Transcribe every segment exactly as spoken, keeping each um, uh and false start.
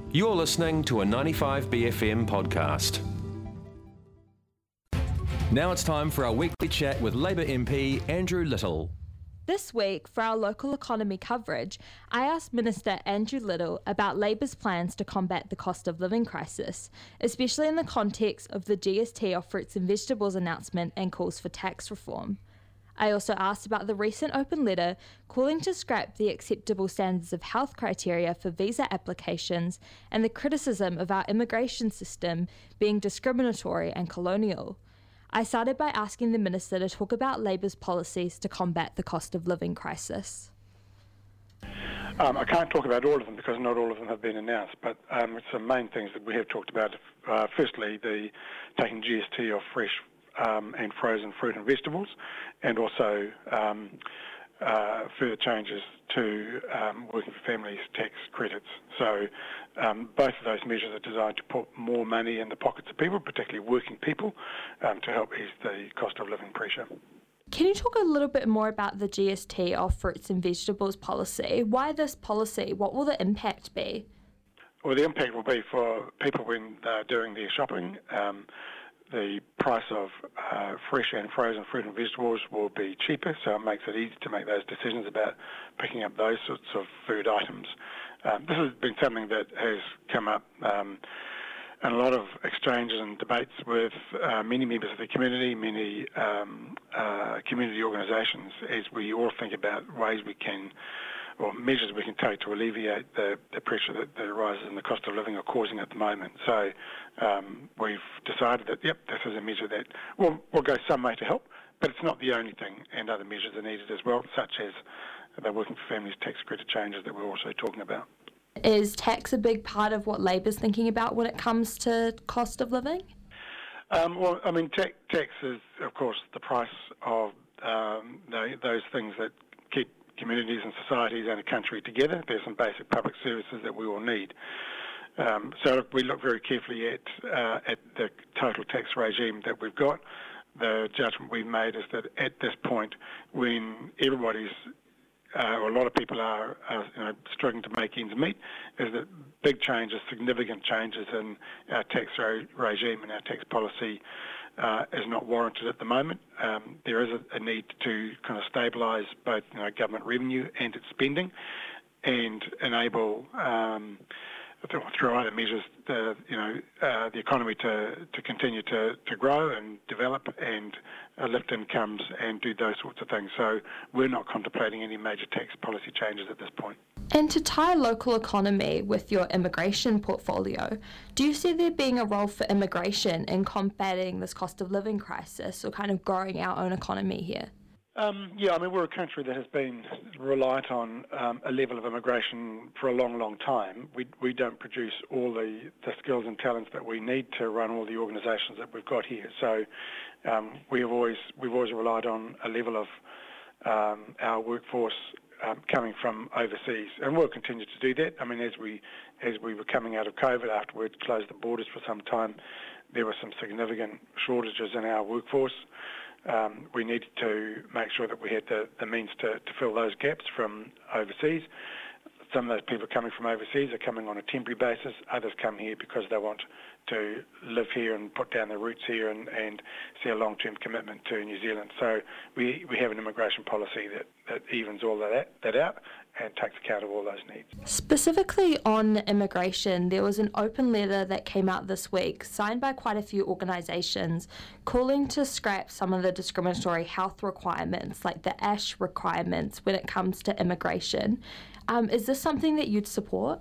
You're listening to a ninety-five B F M podcast. Now it's time for our weekly chat with Labour M P Andrew Little. This week, for our local economy coverage, I asked Minister Andrew Little about Labour's plans to combat the cost of living crisis, especially in the context of the G S T of fruits and vegetables announcement and calls for tax reform. I also asked about the recent open letter calling to scrap the acceptable standards of health criteria for visa applications and the criticism of our immigration system being discriminatory and colonial. I started by asking the Minister to talk about Labour's policies to combat the cost of living crisis. Um, I can't talk about all of them because not all of them have been announced, but um, some main things that we have talked about. Uh, firstly, the taking G S T off fresh um, and frozen fruit and vegetables, and also um, uh, further changes to um, working for families tax credits. So um, both of those measures are designed to put more money in the pockets of people, particularly working people, um, to help ease the cost of living pressure. Can you talk a little bit more about the G S T of fruits and vegetables policy? Why this policy? What will the impact be? Well, the impact will be for people when they're doing their shopping. Um, the price of uh, fresh and frozen fruit and vegetables will be cheaper, so it makes it easy to make those decisions about picking up those sorts of food items. Um, this has been something that has come up um, in a lot of exchanges and debates with uh, many members of the community, many um, uh, community organisations, as we all think about ways we can, or measures we can take to alleviate the, the pressure that the rises in the cost of living are causing at the moment. So um, we've decided that, yep, this is a measure that will, will go some way to help, but it's not the only thing, and other measures are needed as well, such as the Working for Families tax credit changes that we're also talking about. Is tax a big part of what Labour's thinking about when it comes to cost of living? Um, well, I mean, tax, tax is, of course, the price of um, the, those things that keep communities and societies and a country together. There's some basic public services that we all need. Um, so we look very carefully at uh, at the total tax regime that we've got. The judgment we've made is that at this point, when everybody's Uh, or a lot of people are, are you know, struggling to make ends meet, is that big changes, significant changes in our tax re- regime and our tax policy uh, is not warranted at the moment. Um, there is a, a need to kind of stabilise both you know, government revenue and its spending, and enable um, through other measures the you know uh, the economy to, to continue to, to grow and develop and uh, lift incomes and do those sorts of things. So we're not contemplating any major tax policy changes at this point. And to tie local economy with your immigration portfolio, do you see there being a role for immigration in combating this cost of living crisis or kind of growing our own economy here? Um, yeah, I mean, we're a country that has been reliant on um, a level of immigration for a long, long time. We we don't produce all the, the skills and talents that we need to run all the organisations that we've got here. So um, we have always we've always relied on a level of um, our workforce um, coming from overseas, and we'll continue to do that. I mean, as we as we were coming out of COVID, after we'd closed the borders for some time, there were some significant shortages in our workforce. Um, we needed to make sure that we had the, the means to, to fill those gaps from overseas. Some of those people coming from overseas are coming on a temporary basis. Others come here because they want to live here and put down their roots here and, and see a long-term commitment to New Zealand. So we, we have an immigration policy that, that evens all of that, that out and takes account of all those needs. Specifically on immigration, there was an open letter that came out this week, signed by quite a few organisations, calling to scrap some of the discriminatory health requirements, like the A S H requirements when it comes to immigration. Um, is this something that you'd support?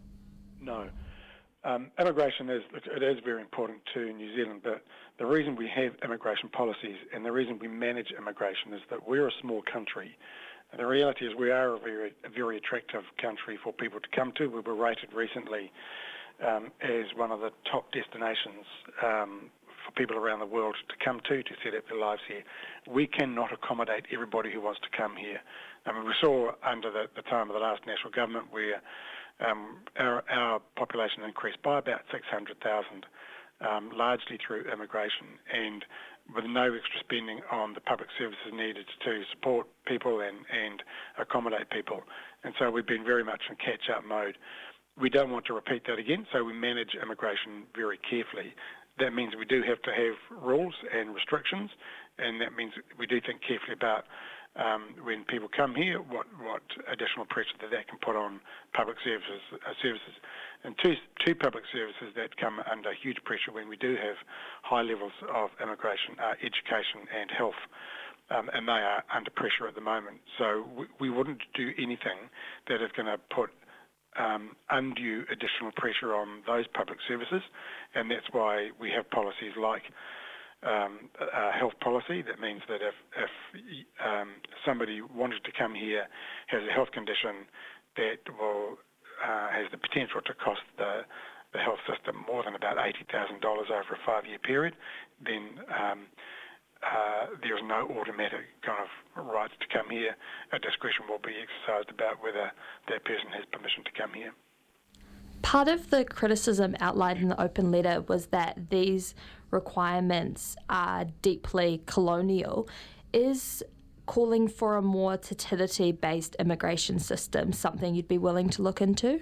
No. Um, immigration is it is very important to New Zealand, but the reason we have immigration policies and the reason we manage immigration is that we're a small country. And the reality is we are a very, a very attractive country for people to come to. We were rated recently um, as one of the top destinations um, for people around the world to come to, to set up their lives here. We cannot accommodate everybody who wants to come here. I mean, we saw under the, the time of the last national government where um, our, our population increased by about six hundred thousand, um, largely through immigration, and with no extra spending on the public services needed to support people and, and accommodate people. And so we've been very much in catch-up mode. we don't want to repeat that again, so we manage immigration very carefully. That means we do have to have rules and restrictions, and that means we do think carefully about um, when people come here, what, what additional pressure that that can put on public services. Uh, services. And two, two public services that come under huge pressure when we do have high levels of immigration are education and health, um, and they are under pressure at the moment. So we, we wouldn't do anything that is going to put Um, undue additional pressure on those public services, and that's why we have policies like um, a health policy. That means that if, if um, somebody wanted to come here, has a health condition that will uh, has the potential to cost the, the health system more than about eighty thousand dollars over a five-year period, then um, Uh, there is no automatic kind of right to come here. A discretion will be exercised about whether that person has permission to come here. Part of the criticism outlined in the open letter was that these requirements are deeply colonial. Is calling for a more totality-based immigration system something you'd be willing to look into?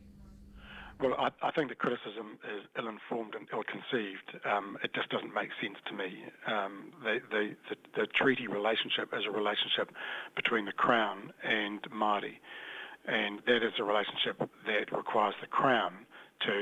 Well, I, I think the criticism is ill-informed and ill-conceived. Um, it just doesn't make sense to me. Um, the, the, the, the treaty relationship is a relationship between the Crown and Māori, and that is a relationship that requires the Crown to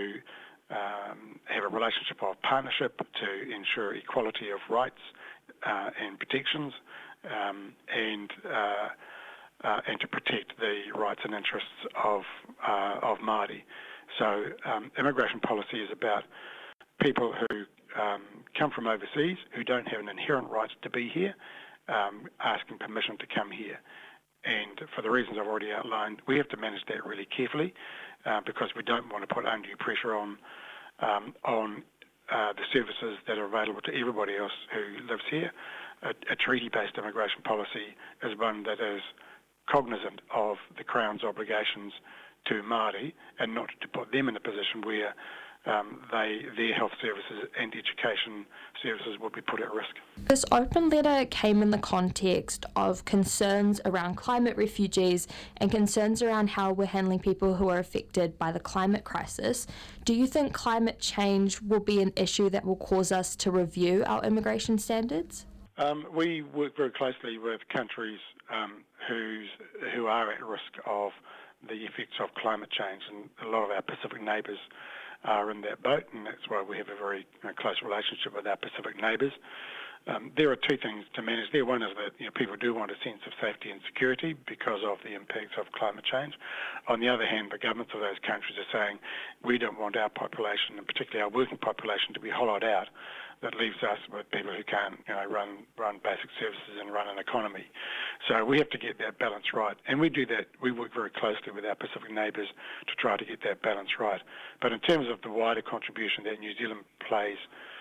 um, have a relationship of partnership to ensure equality of rights uh, and protections, um, and uh, uh, and to protect the rights and interests of uh, of Māori. So um, immigration policy is about people who um, come from overseas, who don't have an inherent right to be here, um, asking permission to come here. And for the reasons I've already outlined, we have to manage that really carefully uh, because we don't want to put undue pressure on um, on uh, the services that are available to everybody else who lives here. A, a treaty-based immigration policy is one that is cognizant of the Crown's obligations to Māori and not to put them in a position where um, they, their health services and education services will be put at risk. This open letter came in the context of concerns around climate refugees and concerns around how we're handling people who are affected by the climate crisis. Do you think climate change will be an issue that will cause us to review our immigration standards? Um, we work very closely with countries um, who's, who are at risk of the effects of climate change, and a lot of our Pacific neighbours are in that boat, and that's why we have a very you know, close relationship with our Pacific neighbours. Um, there are two things to manage there. One is that you know, people do want a sense of safety and security because of the impacts of climate change. On the other hand, the governments of those countries are saying we don't want our population, and particularly our working population, to be hollowed out. That leaves us with people who can't you know, run run basic services and run an economy. So we have to get that balance right. And we do that. We work very closely with our Pacific neighbours to try to get that balance right. But in terms of the wider contribution that New Zealand plays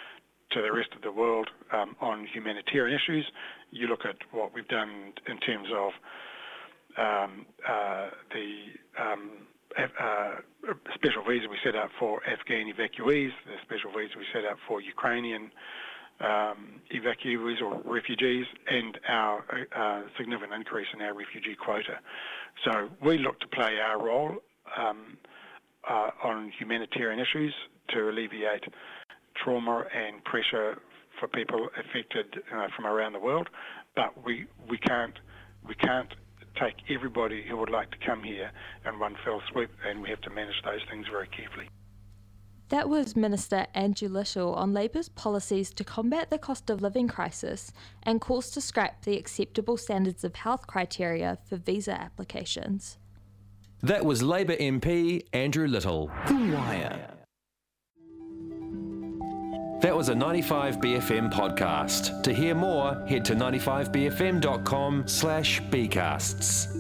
to the rest of the world um, on humanitarian issues, you look at what we've done in terms of um, uh, the um, uh, special visa we set up for Afghan evacuees, the special visa we set up for Ukrainian um, evacuees or refugees, and our uh, significant increase in our refugee quota. So we look to play our role um, uh, on humanitarian issues to alleviate trauma and pressure for people affected uh, from around the world, but we we can't we can't take everybody who would like to come here in one fell swoop, and we have to manage those things very carefully. That was Minister Andrew Little on Labour's policies to combat the cost of living crisis and calls to scrap the acceptable standards of health criteria for visa applications. That was Labour M P Andrew Little. The Wire. That was a ninety-five B F M podcast. To hear more, head to ninety-five b f m dot com slash bcasts.